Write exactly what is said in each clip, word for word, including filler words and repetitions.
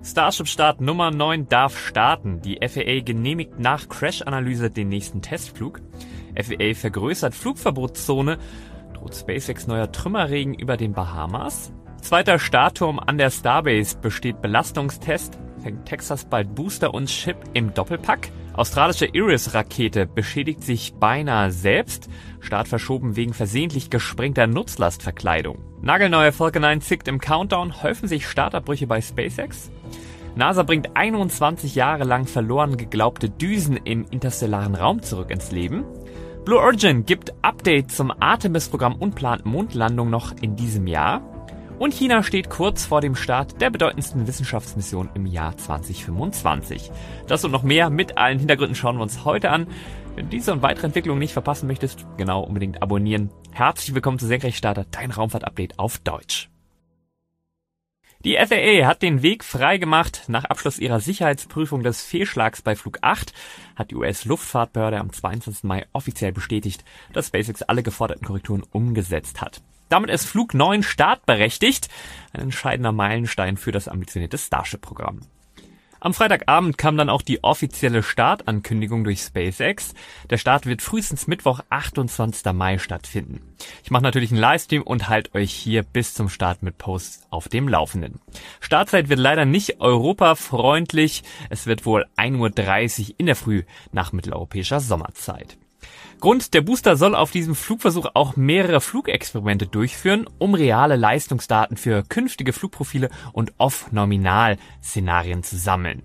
Starship-Start Nummer neun darf starten. Die F A A genehmigt nach Crash-Analyse den nächsten Testflug. F A A vergrößert Flugverbotszone. Droht SpaceX neuer Trümmerregen über den Bahamas. Zweiter Startturm an der Starbase besteht Belastungstest. Fängt Texas bald Booster und Chip im Doppelpack. Australische Iris-Rakete beschädigt sich beinahe selbst. Start verschoben wegen versehentlich gesprengter Nutzlastverkleidung. Nagelneue Falcon neun zickt im Countdown. Häufen sich Startabbrüche bei SpaceX? NASA bringt einundzwanzig Jahre lang verloren geglaubte Düsen im interstellaren Raum zurück ins Leben. Blue Origin gibt Update zum Artemis-Programm und plant Mondlandung noch in diesem Jahr. Und China steht kurz vor dem Start der bedeutendsten Wissenschaftsmission im Jahr zwanzig fünfundzwanzig. Das und noch mehr mit allen Hintergründen schauen wir uns heute an. Wenn du diese und weitere Entwicklungen nicht verpassen möchtest, genau unbedingt abonnieren. Herzlich willkommen zu Senkrechtstarter, dein Raumfahrt-Update auf Deutsch. Die F A A hat den Weg frei gemacht. Nach Abschluss ihrer Sicherheitsprüfung des Fehlschlags bei Flug acht hat die U S-Luftfahrtbehörde am zweiundzwanzigsten Mai offiziell bestätigt, dass SpaceX alle geforderten Korrekturen umgesetzt hat. Damit ist Flug neun startberechtigt, ein entscheidender Meilenstein für das ambitionierte Starship-Programm. Am Freitagabend kam dann auch die offizielle Startankündigung durch SpaceX. Der Start wird frühestens Mittwoch, achtundzwanzigsten Mai stattfinden. Ich mache natürlich einen Livestream und halte euch hier bis zum Start mit Posts auf dem Laufenden. Startzeit wird leider nicht europafreundlich. Es wird wohl ein Uhr dreißig in der Früh nach mitteleuropäischer Sommerzeit. Grund, der Booster soll auf diesem Flugversuch auch mehrere Flugexperimente durchführen, um reale Leistungsdaten für künftige Flugprofile und Off-Nominal-Szenarien zu sammeln.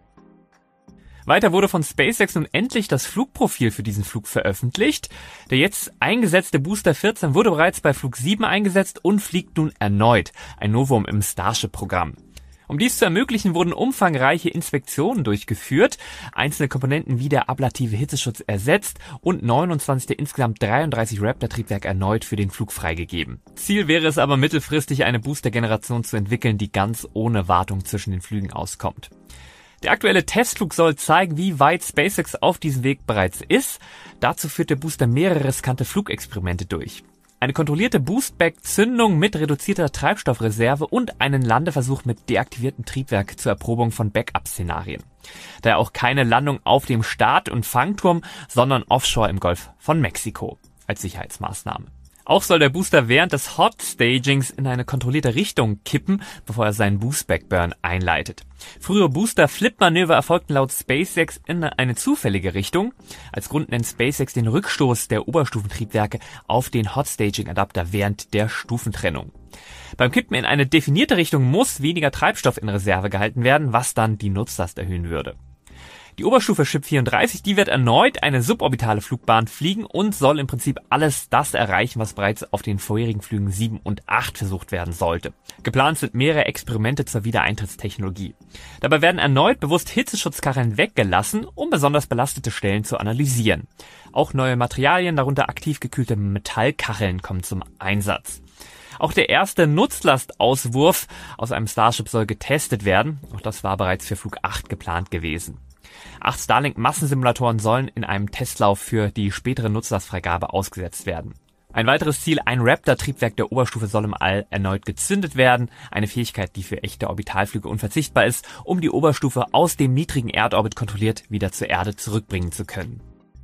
Weiter wurde von SpaceX nun endlich das Flugprofil für diesen Flug veröffentlicht. Der jetzt eingesetzte Booster vierzehn wurde bereits bei Flug sieben eingesetzt und fliegt nun erneut, ein Novum im Starship-Programm. Um dies zu ermöglichen, wurden umfangreiche Inspektionen durchgeführt, einzelne Komponenten wie der ablative Hitzeschutz ersetzt und neunundzwanzig der insgesamt dreiunddreißig Raptor-Triebwerke erneut für den Flug freigegeben. Ziel wäre es aber mittelfristig, eine Booster-Generation zu entwickeln, die ganz ohne Wartung zwischen den Flügen auskommt. Der aktuelle Testflug soll zeigen, wie weit SpaceX auf diesem Weg bereits ist. Dazu führt der Booster mehrere riskante Flugexperimente durch. Eine kontrollierte Boostback-Zündung mit reduzierter Treibstoffreserve und einen Landeversuch mit deaktiviertem Triebwerk zur Erprobung von Backup-Szenarien. Daher auch keine Landung auf dem Start- und Fangturm, sondern offshore im Golf von Mexiko als Sicherheitsmaßnahme. Auch soll der Booster während des Hot Stagings in eine kontrollierte Richtung kippen, bevor er seinen Boostback-Burn einleitet. Frühere Booster-Flip-Manöver erfolgten laut SpaceX in eine zufällige Richtung. Als Grund nennt SpaceX den Rückstoß der Oberstufentriebwerke auf den Hot-Staging-Adapter während der Stufentrennung. Beim Kippen in eine definierte Richtung muss weniger Treibstoff in Reserve gehalten werden, was dann die Nutzlast erhöhen würde. Die Oberstufe Ship vierunddreißig, die wird erneut eine suborbitale Flugbahn fliegen und soll im Prinzip alles das erreichen, was bereits auf den vorherigen Flügen sieben und acht versucht werden sollte. Geplant sind mehrere Experimente zur Wiedereintrittstechnologie. Dabei werden erneut bewusst Hitzeschutzkacheln weggelassen, um besonders belastete Stellen zu analysieren. Auch neue Materialien, darunter aktiv gekühlte Metallkacheln, kommen zum Einsatz. Auch der erste Nutzlastauswurf aus einem Starship soll getestet werden. Auch das war bereits für Flug acht geplant gewesen. Acht Starlink-Massensimulatoren sollen in einem Testlauf für die spätere Nutzlastfreigabe ausgesetzt werden. Ein weiteres Ziel, ein Raptor-Triebwerk der Oberstufe soll im All erneut gezündet werden. Eine Fähigkeit, die für echte Orbitalflüge unverzichtbar ist, um die Oberstufe aus dem niedrigen Erdorbit kontrolliert wieder zur Erde zurückbringen zu können.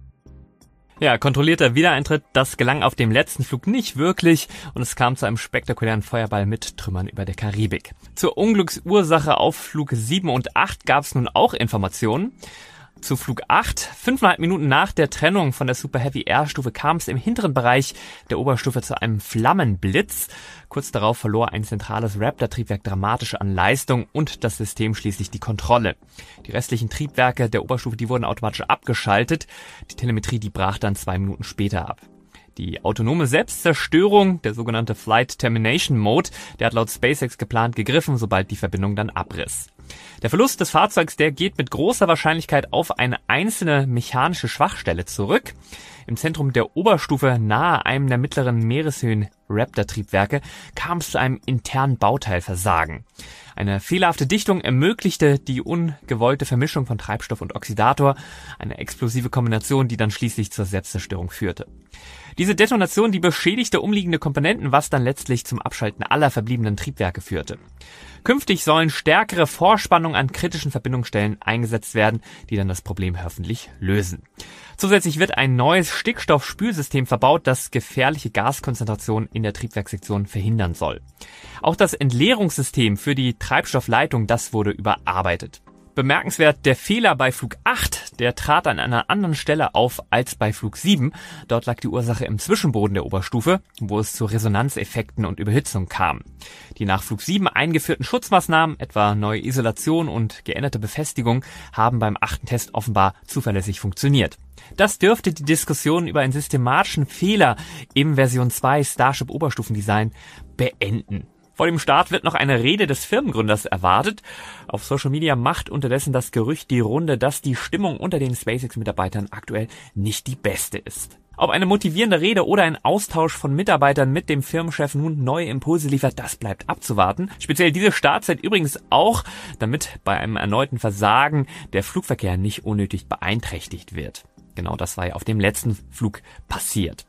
Ja, kontrollierter Wiedereintritt, das gelang auf dem letzten Flug nicht wirklich und es kam zu einem spektakulären Feuerball mit Trümmern über der Karibik. Zur Unglücksursache auf Flug sieben und acht gab es nun auch Informationen. Zu Flug acht, fünfeinhalb Minuten nach der Trennung von der Super Heavy Air Stufe kam es im hinteren Bereich der Oberstufe zu einem Flammenblitz. Kurz darauf verlor ein zentrales Raptor-Triebwerk dramatisch an Leistung und das System schließlich die Kontrolle. Die restlichen Triebwerke der Oberstufe, die wurden automatisch abgeschaltet. Die Telemetrie, die brach dann zwei Minuten später ab. Die autonome Selbstzerstörung, der sogenannte Flight Termination Mode, der hat laut SpaceX geplant gegriffen, sobald die Verbindung dann abriss. Der Verlust des Fahrzeugs, der geht mit großer Wahrscheinlichkeit auf eine einzelne mechanische Schwachstelle zurück. Im Zentrum der Oberstufe, nahe einem der mittleren Meereshöhen Raptor-Triebwerke, kam es zu einem internen Bauteilversagen. Eine fehlerhafte Dichtung ermöglichte die ungewollte Vermischung von Treibstoff und Oxidator, eine explosive Kombination, die dann schließlich zur Selbstzerstörung führte. Diese Detonation, die beschädigte umliegende Komponenten, was dann letztlich zum Abschalten aller verbliebenen Triebwerke führte. Künftig sollen stärkere Vorspannungen an kritischen Verbindungsstellen eingesetzt werden, die dann das Problem hoffentlich lösen. Zusätzlich wird ein neues Stickstoffspülsystem verbaut, das gefährliche Gaskonzentrationen in der Triebwerkssektion verhindern soll. Auch das Entleerungssystem für die Treibstoffleitung, das wurde überarbeitet. Bemerkenswert der Fehler bei Flug acht, der trat an einer anderen Stelle auf als bei Flug sieben. Dort lag die Ursache im Zwischenboden der Oberstufe, wo es zu Resonanzeffekten und Überhitzung kam. Die nach Flug sieben eingeführten Schutzmaßnahmen, etwa neue Isolation und geänderte Befestigung, haben beim achten Test offenbar zuverlässig funktioniert. Das dürfte die Diskussion über einen systematischen Fehler im Version zwei Starship Oberstufendesign beenden. Vor dem Start wird noch eine Rede des Firmengründers erwartet. Auf Social Media macht unterdessen das Gerücht die Runde, dass die Stimmung unter den SpaceX-Mitarbeitern aktuell nicht die beste ist. Ob eine motivierende Rede oder ein Austausch von Mitarbeitern mit dem Firmenchef nun neue Impulse liefert, das bleibt abzuwarten. Speziell diese Startzeit übrigens auch, damit bei einem erneuten Versagen der Flugverkehr nicht unnötig beeinträchtigt wird. Genau das war ja auf dem letzten Flug passiert.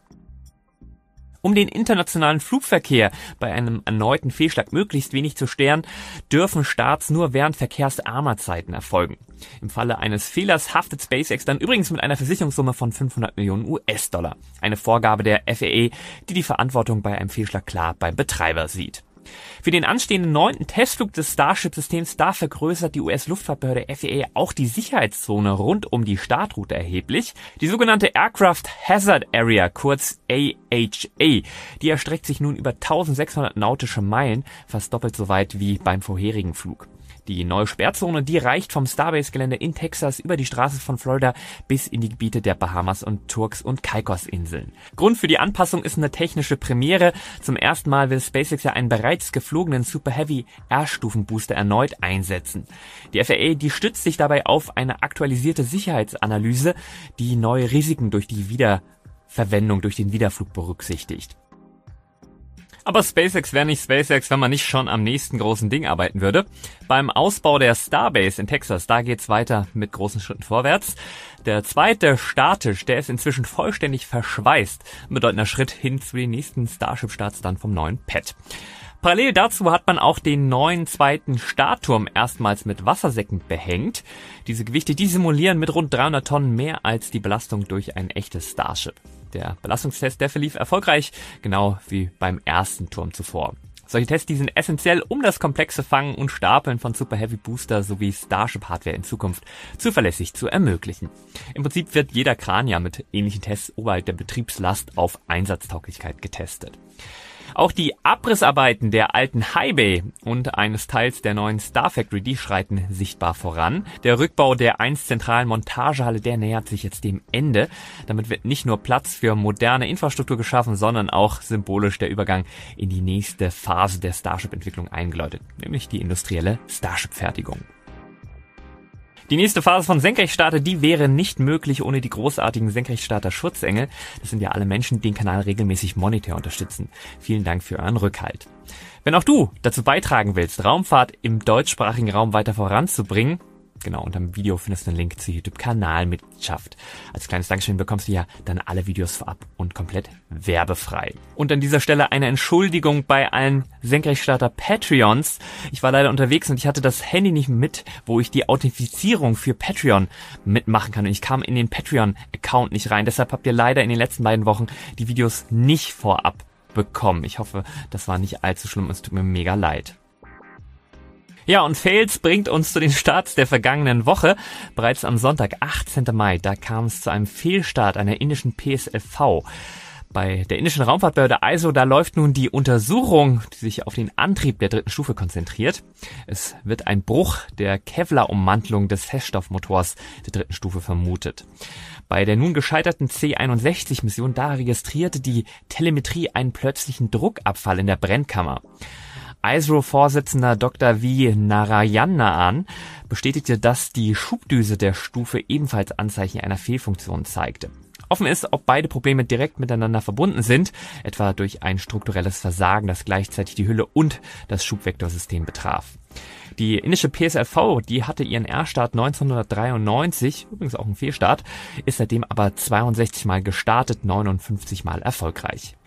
Um den internationalen Flugverkehr bei einem erneuten Fehlschlag möglichst wenig zu stören, dürfen Starts nur während verkehrsarmer Zeiten erfolgen. Im Falle eines Fehlers haftet SpaceX dann übrigens mit einer Versicherungssumme von fünfhundert Millionen US-Dollar. Eine Vorgabe der F A A, die die Verantwortung bei einem Fehlschlag klar beim Betreiber sieht. Für den anstehenden neunten Testflug des Starship-Systems da vergrößert die U S-Luftfahrtbehörde F A A auch die Sicherheitszone rund um die Startroute erheblich. Die sogenannte Aircraft Hazard Area, kurz A H A, die erstreckt sich nun über eintausendsechshundert nautische Meilen, fast doppelt so weit wie beim vorherigen Flug. Die neue Sperrzone, die reicht vom Starbase-Gelände in Texas über die Straße von Florida bis in die Gebiete der Bahamas und Turks- und Caicos-Inseln. Grund für die Anpassung ist eine technische Premiere. Zum ersten Mal will SpaceX ja einen bereits geflogenen Super Heavy R-Stufen-Booster erneut einsetzen. Die F A A, die stützt sich dabei auf eine aktualisierte Sicherheitsanalyse, die neue Risiken durch die Wiederverwendung, durch den Wiederflug berücksichtigt. Aber SpaceX wäre nicht SpaceX, wenn man nicht schon am nächsten großen Ding arbeiten würde. Beim Ausbau der Starbase in Texas, da geht's weiter mit großen Schritten vorwärts. Der zweite Starttisch, der ist inzwischen vollständig verschweißt. Ein bedeutender Schritt hin zu den nächsten Starship-Starts dann vom neuen Pad. Parallel dazu hat man auch den neuen zweiten Startturm erstmals mit Wassersäcken behängt. Diese Gewichte, die simulieren mit rund dreihundert Tonnen mehr als die Belastung durch ein echtes Starship. Der Belastungstest, der verlief erfolgreich, genau wie beim ersten Turm zuvor. Solche Tests, die sind essentiell, um das komplexe Fangen und Stapeln von Super Heavy Booster sowie Starship-Hardware in Zukunft zuverlässig zu ermöglichen. Im Prinzip wird jeder Kran ja mit ähnlichen Tests oberhalb der Betriebslast auf Einsatztauglichkeit getestet. Auch die Abrissarbeiten der alten High Bay und eines Teils der neuen Star Factory, die schreiten sichtbar voran. Der Rückbau der einst zentralen Montagehalle, der nähert sich jetzt dem Ende. Damit wird nicht nur Platz für moderne Infrastruktur geschaffen, sondern auch symbolisch der Übergang in die nächste Phase der Starship-Entwicklung eingeläutet, nämlich die industrielle Starship-Fertigung. Die nächste Phase von Senkrechtstarter, die wäre nicht möglich ohne die großartigen Senkrechtstarter-Schutzengel. Das sind ja alle Menschen, die den Kanal regelmäßig monetär unterstützen. Vielen Dank für euren Rückhalt. Wenn auch du dazu beitragen willst, Raumfahrt im deutschsprachigen Raum weiter voranzubringen, genau, unter dem Video findest du einen Link zur YouTube-Kanalmitgliedschaft. Als kleines Dankeschön bekommst du ja dann alle Videos vorab und komplett werbefrei. Und an dieser Stelle eine Entschuldigung bei allen Senkrechtstarter Patreons. Ich war leider unterwegs und ich hatte das Handy nicht mit, wo ich die Authentifizierung für Patreon mitmachen kann. Und ich kam in den Patreon-Account nicht rein. Deshalb habt ihr leider in den letzten beiden Wochen die Videos nicht vorab bekommen. Ich hoffe, das war nicht allzu schlimm und es tut mir mega leid. Ja, und Fails bringt uns zu den Starts der vergangenen Woche. Bereits am Sonntag, achtzehnten Mai, da kam es zu einem Fehlstart einer indischen P S L V. Bei der indischen Raumfahrtbehörde I S R O, da läuft nun die Untersuchung, die sich auf den Antrieb der dritten Stufe konzentriert. Es wird ein Bruch der Kevlar-Ummantelung des Feststoffmotors der dritten Stufe vermutet. Bei der nun gescheiterten C einundsechzig-Mission, da registrierte die Telemetrie einen plötzlichen Druckabfall in der Brennkammer. I S R O-Vorsitzender Doktor V. Narayanan bestätigte, dass die Schubdüse der Stufe ebenfalls Anzeichen einer Fehlfunktion zeigte. Offen ist, ob beide Probleme direkt miteinander verbunden sind, etwa durch ein strukturelles Versagen, das gleichzeitig die Hülle und das Schubvektorsystem betraf. Die indische P S L V, die hatte ihren Erststart neunzehnhundertdreiundneunzig, übrigens auch ein Fehlstart, ist seitdem aber zweiundsechzig Mal gestartet, neunundfünfzig Mal erfolgreich.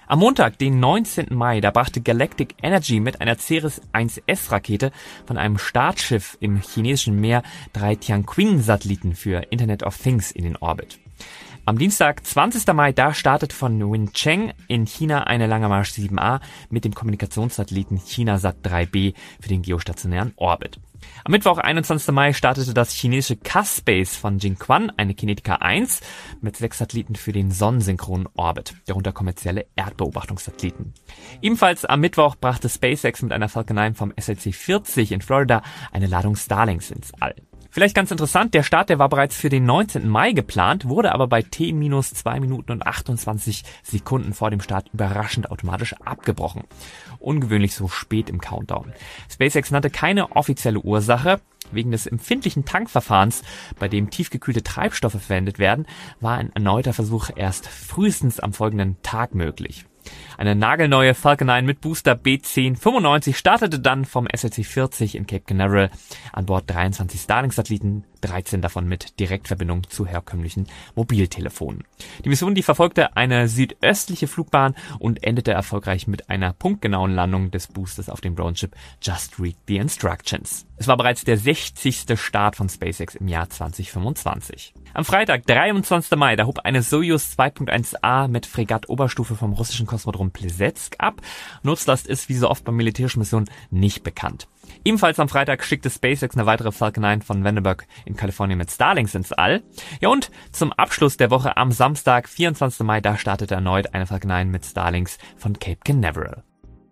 Am Montag, den neunzehnten Mai, da brachte Galactic Energy mit einer Ceres eins S Rakete von einem Startschiff im chinesischen Meer drei Tianqing-Satelliten für Internet of Things in den Orbit. Am Dienstag, zwanzigsten Mai, da startet von Wencheng in China eine Langermarsch sieben A mit dem Kommunikationssatelliten ChinaSat drei B für den geostationären Orbit. Am Mittwoch, einundzwanzigsten Mai, startete das chinesische K-Space von Jinquan eine Kinetica eins mit sechs Satelliten für den sonnensynchronen Orbit, darunter kommerzielle Erdbeobachtungssatelliten. Ebenfalls am Mittwoch brachte SpaceX mit einer Falcon neun vom S L C vierzig in Florida eine Ladung Starlinks ins All. Vielleicht ganz interessant, der Start, der war bereits für den neunzehnten Mai geplant, wurde aber bei T minus zwei Minuten und achtundzwanzig Sekunden vor dem Start überraschend automatisch abgebrochen. Ungewöhnlich so spät im Countdown. SpaceX nannte keine offizielle Ursache. Wegen des empfindlichen Tankverfahrens, bei dem tiefgekühlte Treibstoffe verwendet werden, war ein erneuter Versuch erst frühestens am folgenden Tag möglich. Eine nagelneue Falcon neun mit Booster B zehn fünfundneunzig startete dann vom S L C vierzig in Cape Canaveral, an Bord dreiundzwanzig Starlink-Satelliten, dreizehn davon mit Direktverbindung zu herkömmlichen Mobiltelefonen. Die Mission, die verfolgte eine südöstliche Flugbahn und endete erfolgreich mit einer punktgenauen Landung des Boosters auf dem Drohneship Just Read the Instructions. Es war bereits der sechzigste Start von SpaceX im Jahr zweitausendfünfundzwanzig. Am Freitag, dreiundzwanzigsten Mai, da hob eine Soyuz zwei Punkt eins A mit Fregatt-Oberstufe vom russischen Kosmodrom Plesetsk ab. Nutzlast ist wie so oft bei militärischen Missionen nicht bekannt. Ebenfalls am Freitag schickte SpaceX eine weitere Falcon neun von Vandenberg in Kalifornien mit Starlinks ins All. Ja, und zum Abschluss der Woche am Samstag, vierundzwanzigsten Mai, da startete erneut eine Falcon neun mit Starlinks von Cape Canaveral.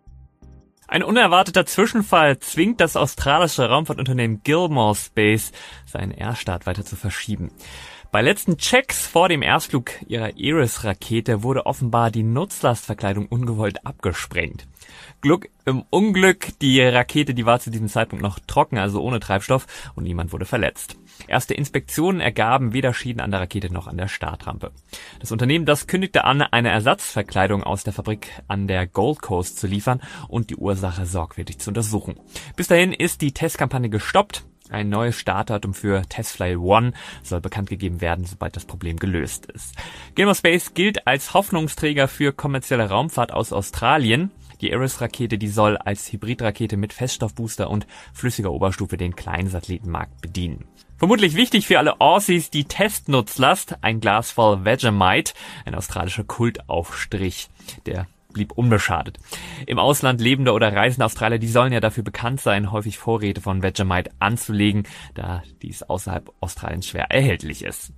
Ein unerwarteter Zwischenfall zwingt das australische Raumfahrtunternehmen Gilmore Space, seinen Erststart weiter zu verschieben. Bei letzten Checks vor dem Erstflug ihrer Iris-Rakete wurde offenbar die Nutzlastverkleidung ungewollt abgesprengt. Glück im Unglück, die Rakete, die war zu diesem Zeitpunkt noch trocken, also ohne Treibstoff, und niemand wurde verletzt. Erste Inspektionen ergaben weder Schäden an der Rakete noch an der Startrampe. Das Unternehmen, das kündigte an, eine Ersatzverkleidung aus der Fabrik an der Gold Coast zu liefern und die Ursache sorgfältig zu untersuchen. Bis dahin ist die Testkampagne gestoppt. Ein neues Startdatum für TestFlight One soll bekannt gegeben werden, sobald das Problem gelöst ist. Gilmore Space gilt als Hoffnungsträger für kommerzielle Raumfahrt aus Australien. Die Iris-Rakete, die soll als Hybridrakete mit Feststoffbooster und flüssiger Oberstufe den kleinen Satellitenmarkt bedienen. Vermutlich wichtig für alle Aussies die Testnutzlast, ein Glas voll Vegemite, ein australischer Kultaufstrich, der blieb unbeschadet. Im Ausland lebende oder reisende Australier, die sollen ja dafür bekannt sein, häufig Vorräte von Vegemite anzulegen, da dies außerhalb Australiens schwer erhältlich ist.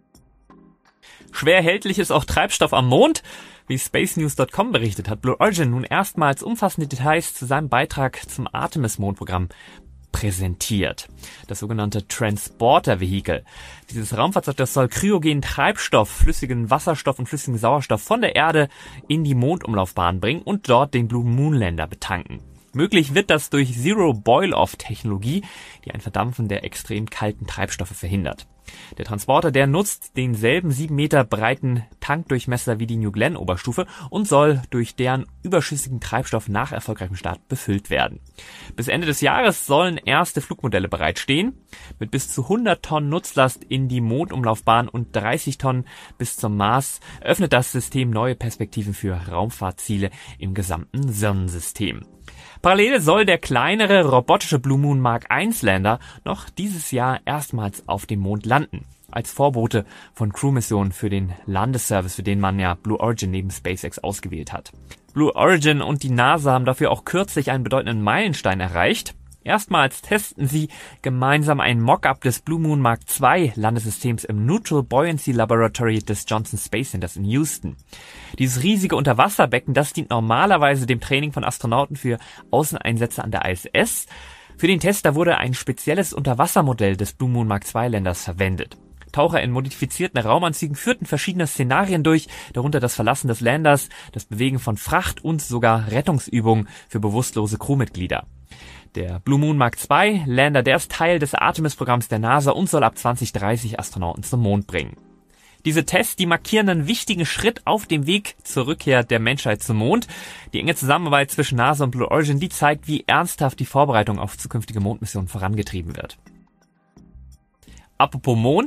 Schwer erhältlich ist auch Treibstoff am Mond. Wie Space News Punkt com berichtet, hat Blue Origin nun erstmals umfassende Details zu seinem Beitrag zum Artemis-Mondprogramm präsentiert. Das sogenannte Transporter-Vehikel. Dieses Raumfahrzeug, das soll kryogenen Treibstoff, flüssigen Wasserstoff und flüssigen Sauerstoff von der Erde in die Mondumlaufbahn bringen und dort den Blue Moon Lander betanken. Möglich wird das durch Zero-Boil-Off-Technologie, die ein Verdampfen der extrem kalten Treibstoffe verhindert. Der Transporter, der nutzt denselben sieben Meter breiten Tankdurchmesser wie die New Glenn Oberstufe und soll durch deren überschüssigen Treibstoff nach erfolgreichem Start befüllt werden. Bis Ende des Jahres sollen erste Flugmodelle bereitstehen. Mit bis zu hundert Tonnen Nutzlast in die Mondumlaufbahn und dreißig Tonnen bis zum Mars öffnet das System neue Perspektiven für Raumfahrtziele im gesamten Sonnensystem. Parallel soll der kleinere robotische Blue Moon Mark eins Lander noch dieses Jahr erstmals auf dem Mond landen. Als Vorbote von Crewmissionen für den Landeservice, für den man ja Blue Origin neben SpaceX ausgewählt hat. Blue Origin und die NASA haben dafür auch kürzlich einen bedeutenden Meilenstein erreicht. Erstmals testen sie gemeinsam ein Mock-up des Blue Moon Mark zwei Landesystems im Neutral Buoyancy Laboratory des Johnson Space Centers in Houston. Dieses riesige Unterwasserbecken, das dient normalerweise dem Training von Astronauten für Außeneinsätze an der I S S. Für den Test, da wurde ein spezielles Unterwassermodell des Blue Moon Mark zwei Landers verwendet. Taucher in modifizierten Raumanzügen führten verschiedene Szenarien durch, darunter das Verlassen des Landers, das Bewegen von Fracht und sogar Rettungsübungen für bewusstlose Crewmitglieder. Der Blue Moon Mark zwei Lander, der ist Teil des Artemis-Programms der NASA und soll ab zwanzig dreißig Astronauten zum Mond bringen. Diese Tests, die markieren einen wichtigen Schritt auf dem Weg zur Rückkehr der Menschheit zum Mond. Die enge Zusammenarbeit zwischen NASA und Blue Origin, die zeigt, wie ernsthaft die Vorbereitung auf zukünftige Mondmissionen vorangetrieben wird. Apropos Mond,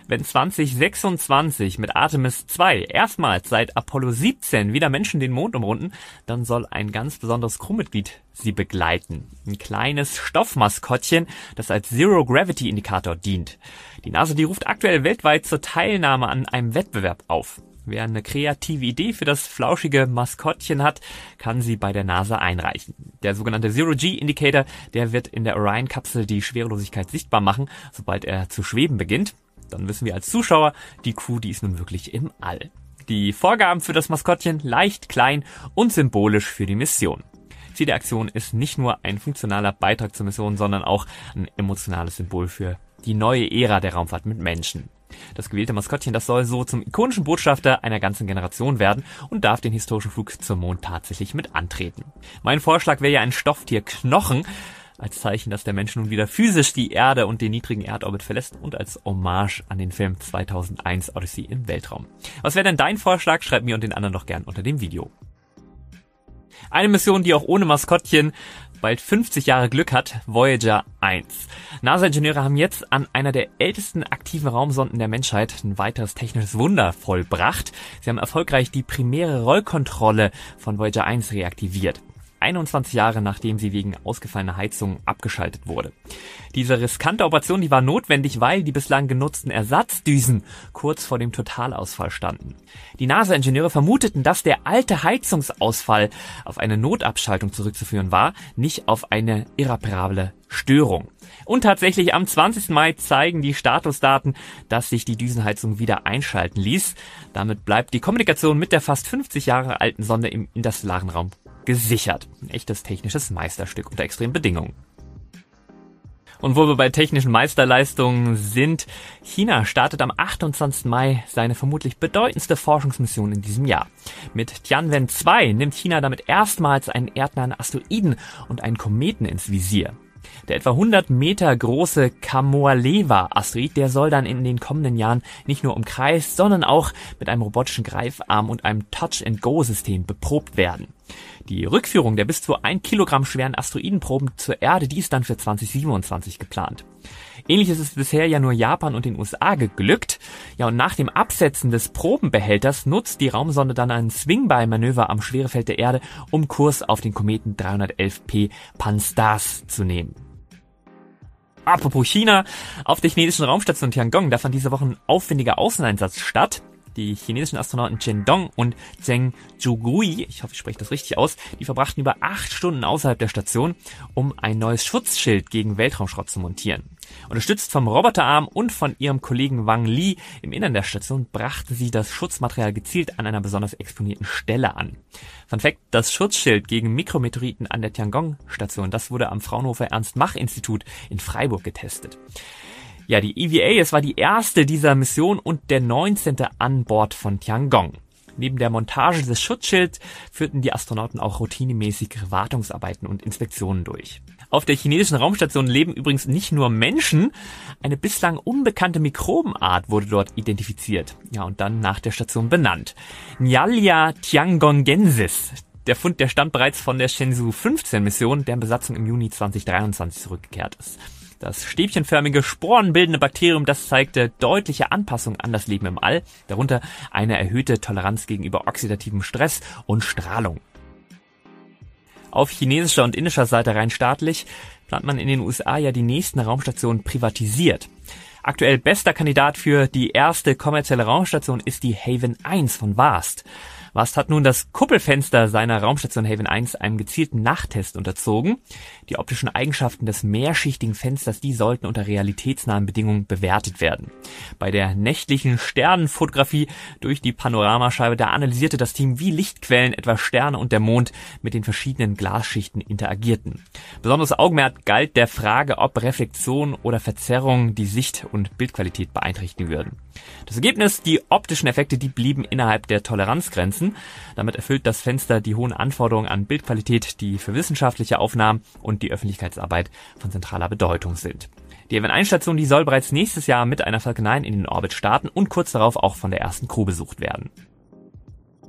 Wenn zwanzig sechsundzwanzig mit Artemis zwei erstmals seit Apollo siebzehn wieder Menschen den Mond umrunden, dann soll ein ganz besonderes Crewmitglied sie begleiten. Ein kleines Stoffmaskottchen, das als Zero-Gravity-Indikator dient. Die NASA, die ruft aktuell weltweit zur Teilnahme an einem Wettbewerb auf. Wer eine kreative Idee für das flauschige Maskottchen hat, kann sie bei der NASA einreichen. Der sogenannte Zero-G-Indicator, der wird in der Orion-Kapsel die Schwerelosigkeit sichtbar machen, sobald er zu schweben beginnt. Dann wissen wir als Zuschauer, die Crew, die ist nun wirklich im All. Die Vorgaben für das Maskottchen leicht, klein und symbolisch für die Mission. Ziel der Aktion ist nicht nur ein funktionaler Beitrag zur Mission, sondern auch ein emotionales Symbol für die neue Ära der Raumfahrt mit Menschen. Das gewählte Maskottchen, das soll so zum ikonischen Botschafter einer ganzen Generation werden und darf den historischen Flug zum Mond tatsächlich mit antreten. Mein Vorschlag wäre ja ein Stofftierknochen, als Zeichen, dass der Mensch nun wieder physisch die Erde und den niedrigen Erdorbit verlässt und als Hommage an den Film zweitausendeins Odyssey im Weltraum. Was wäre denn dein Vorschlag? Schreib mir und den anderen doch gern unter dem Video. Eine Mission, die auch ohne Maskottchen bald fünfzig Jahre Glück hat, Voyager eins. NASA-Ingenieure haben jetzt an einer der ältesten aktiven Raumsonden der Menschheit ein weiteres technisches Wunder vollbracht. Sie haben erfolgreich die primäre Rollkontrolle von Voyager eins reaktiviert. einundzwanzig Jahre nachdem sie wegen ausgefallener Heizung abgeschaltet wurde. Diese riskante Operation, die war notwendig, weil die bislang genutzten Ersatzdüsen kurz vor dem Totalausfall standen. Die NASA-Ingenieure vermuteten, dass der alte Heizungsausfall auf eine Notabschaltung zurückzuführen war, nicht auf eine irreparable Störung. Und tatsächlich am zwanzigsten Mai zeigen die Statusdaten, dass sich die Düsenheizung wieder einschalten ließ. Damit bleibt die Kommunikation mit der fast fünfzig Jahre alten Sonde im interstellaren Raum gesichert. Ein echtes technisches Meisterstück unter extremen Bedingungen. Und wo wir bei technischen Meisterleistungen sind, China startet am achtundzwanzigsten Mai seine vermutlich bedeutendste Forschungsmission in diesem Jahr. Mit Tianwen zwei nimmt China damit erstmals einen erdnahen Asteroiden und einen Kometen ins Visier. Der etwa hundert Meter große Kamoa-Lewa-Asteroid, der soll dann in den kommenden Jahren nicht nur umkreist, sondern auch mit einem robotischen Greifarm und einem Touch-and-Go-System beprobt werden. Die Rückführung der bis zu ein Kilogramm schweren Asteroidenproben zur Erde, die ist dann für zwanzig siebenundzwanzig geplant. Ähnliches ist bisher ja nur Japan und den U S A geglückt. Ja, und nach dem Absetzen des Probenbehälters nutzt die Raumsonde dann ein Swing-by-Manöver am Schwerefeld der Erde, um Kurs auf den Kometen dreihundertelf P Pan-STARRS zu nehmen. Apropos China, auf der chinesischen Raumstation Tiangong, da fand diese Woche ein aufwendiger Außeneinsatz statt. Die chinesischen Astronauten Chen Dong und Zheng Zhugui, ich hoffe, ich spreche das richtig aus, die verbrachten über acht Stunden außerhalb der Station, um ein neues Schutzschild gegen Weltraumschrott zu montieren. Unterstützt vom Roboterarm und von ihrem Kollegen Wang Li im Innern der Station brachten sie das Schutzmaterial gezielt an einer besonders exponierten Stelle an. Fun Fact: Das Schutzschild gegen Mikrometeoriten an der Tiangong-Station, das wurde am Fraunhofer Ernst-Mach-Institut in Freiburg getestet. Ja, die E V A, es war die erste dieser Mission und der neunzehnte an Bord von Tiangong. Neben der Montage des Schutzschilds führten die Astronauten auch routinemäßig Wartungsarbeiten und Inspektionen durch. Auf der chinesischen Raumstation leben übrigens nicht nur Menschen, eine bislang unbekannte Mikrobenart wurde dort identifiziert. Ja, und dann nach der Station benannt. Nyalia tiangongensis. Der Fund, der stammt bereits von der Shenzhou fünfzehn Mission, deren Besatzung im Juni zweitausenddreiundzwanzig zurückgekehrt ist. Das stäbchenförmige, sporenbildende Bakterium, das zeigte deutliche Anpassung an das Leben im All, darunter eine erhöhte Toleranz gegenüber oxidativem Stress und Strahlung. Auf chinesischer und indischer Seite rein staatlich plant man in den U S A ja die nächsten Raumstationen privatisiert. Aktuell bester Kandidat für die erste kommerzielle Raumstation ist die Haven eins von Vast. Vast hat nun das Kuppelfenster seiner Raumstation Haven eins einem gezielten Nachttest unterzogen. Die optischen Eigenschaften des mehrschichtigen Fensters, die sollten unter realitätsnahen Bedingungen bewertet werden. Bei der nächtlichen Sternenfotografie durch die Panoramascheibe, da analysierte das Team, wie Lichtquellen, etwa Sterne und der Mond, mit den verschiedenen Glasschichten interagierten. Besonderes Augenmerk galt der Frage, ob Reflexion oder Verzerrung die Sicht- und Bildqualität beeinträchtigen würden. Das Ergebnis: Die optischen Effekte, die blieben innerhalb der Toleranzgrenzen. Damit erfüllt das Fenster die hohen Anforderungen an Bildqualität, die für wissenschaftliche Aufnahmen und die Öffentlichkeitsarbeit von zentraler Bedeutung sind. Die Haven eins Station, die soll bereits nächstes Jahr mit einer Falcon neun in den Orbit starten und kurz darauf auch von der ersten Crew besucht werden.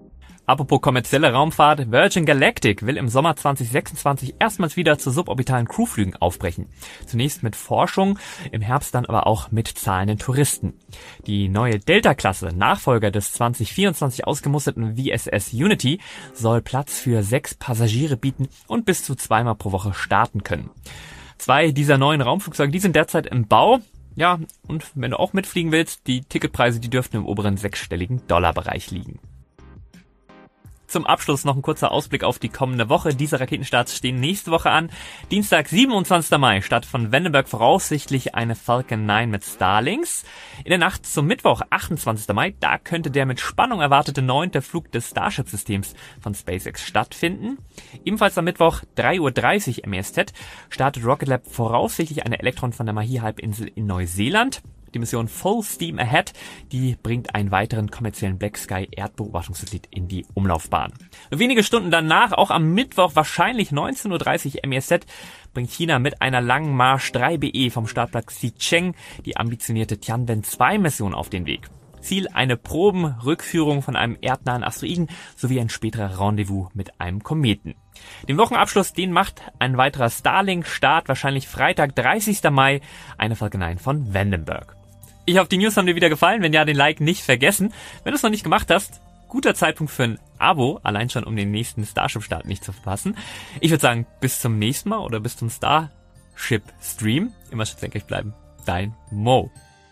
Apropos kommerzielle Raumfahrt, Virgin Galactic will im Sommer zwanzig sechsundzwanzig erstmals wieder zu suborbitalen Crewflügen aufbrechen. Zunächst mit Forschung, im Herbst dann aber auch mit zahlenden Touristen. Die neue Delta-Klasse, Nachfolger des zwanzig vierundzwanzig ausgemusterten V S S Unity, soll Platz für sechs Passagiere bieten und bis zu zweimal pro Woche starten können. Zwei dieser neuen Raumflugzeuge, die sind derzeit im Bau. Ja, und wenn du auch mitfliegen willst, die Ticketpreise, die dürften im oberen sechsstelligen Dollarbereich liegen. Zum Abschluss noch ein kurzer Ausblick auf die kommende Woche. Diese Raketenstarts stehen nächste Woche an. Dienstag, siebenundzwanzigster Mai, startet von Vandenberg voraussichtlich eine Falcon neun mit Starlinks. In der Nacht zum Mittwoch, achtundzwanzigster Mai, da könnte der mit Spannung erwartete neunte Flug des Starship-Systems von SpaceX stattfinden. Ebenfalls am Mittwoch, drei Uhr dreißig M E S T, startet Rocket Lab voraussichtlich eine Elektron von der Mahia-Halbinsel in Neuseeland. Die Mission Full Steam Ahead, die bringt einen weiteren kommerziellen Black Sky Erdbeobachtungssatellit in die Umlaufbahn. Wenige Stunden danach, auch am Mittwoch, wahrscheinlich neunzehn Uhr dreißig M E S T, bringt China mit einer langen Marsch drei B E vom Startplatz Xicheng die ambitionierte Tianwen zwei Mission auf den Weg. Ziel eine Probenrückführung von einem erdnahen Asteroiden sowie ein späterer Rendezvous mit einem Kometen. Den Wochenabschluss, den macht ein weiterer Starlink-Start, wahrscheinlich Freitag, dreißigster Mai, eine Falcon neun von Vandenberg. Ich hoffe, die News haben dir wieder gefallen. Wenn ja, den Like nicht vergessen. Wenn du es noch nicht gemacht hast, guter Zeitpunkt für ein Abo, allein schon um den nächsten Starship-Start nicht zu verpassen. Ich würde sagen, bis zum nächsten Mal oder bis zum Starship-Stream. Immer schön senkrecht bleiben. Dein Mo.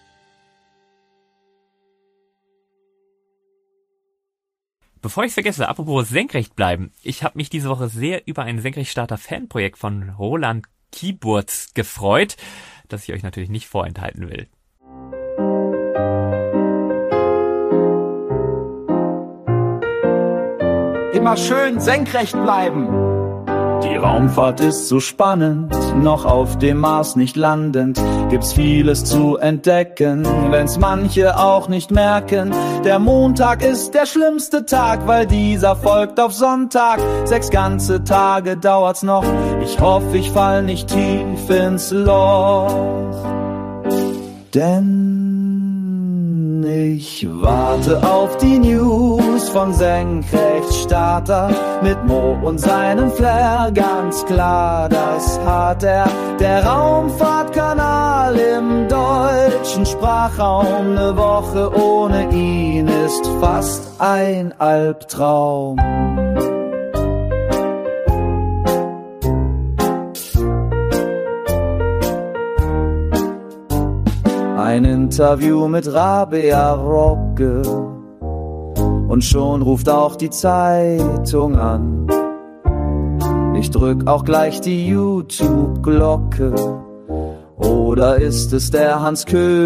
Bevor ich vergesse, apropos senkrecht bleiben. Ich habe mich diese Woche sehr über ein Senkrechtstarter-Fanprojekt von Roland Kieburtz gefreut, das ich euch natürlich nicht vorenthalten will. Immer schön senkrecht bleiben. Die Raumfahrt ist so spannend, noch auf dem Mars nicht landend, gibt's vieles zu entdecken, wenn's manche auch nicht merken. Der Montag ist der schlimmste Tag, weil dieser folgt auf Sonntag. Sechs ganze Tage dauert's noch, ich hoffe, ich fall nicht tief ins Loch. Denn ich warte auf die News von Senkrechtstarter mit Mo und seinem Flair, ganz klar, das hat er. Der Raumfahrtkanal im deutschen Sprachraum, ne Woche ohne ihn ist fast ein Albtraum. Ein Interview mit Rabea Rogge und schon ruft auch die Zeitung an. Ich drück auch gleich die YouTube-Glocke. Oder ist es der Hans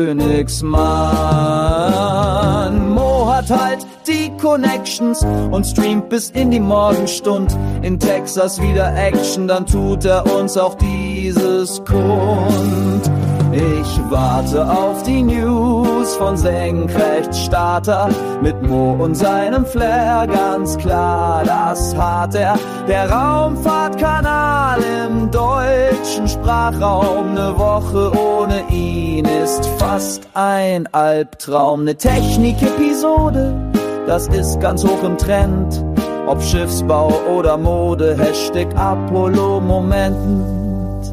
Königsmann? Mo hat halt die Connections und streamt bis in die Morgenstund. In Texas wieder Action, dann tut er uns auch dieses kund. Ich warte auf die News von Senkrechtstarter mit Mo und seinem Flair, ganz klar, das hat er. Der Raumfahrtkanal im deutschen Sprachraum, ne Woche ohne ihn ist fast ein Albtraum. Ne Technik-Episode, das ist ganz hoch im Trend, ob Schiffsbau oder Mode, Hashtag Apollo-Moment.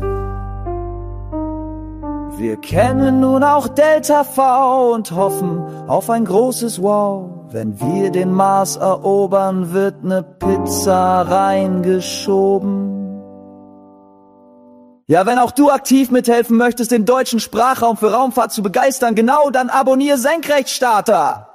Wir kennen nun auch Delta V und hoffen auf ein großes Wow. Wenn wir den Mars erobern, wird ne Pizza reingeschoben. Ja, wenn auch du aktiv mithelfen möchtest, den deutschen Sprachraum für Raumfahrt zu begeistern, genau, dann abonniere Senkrechtstarter.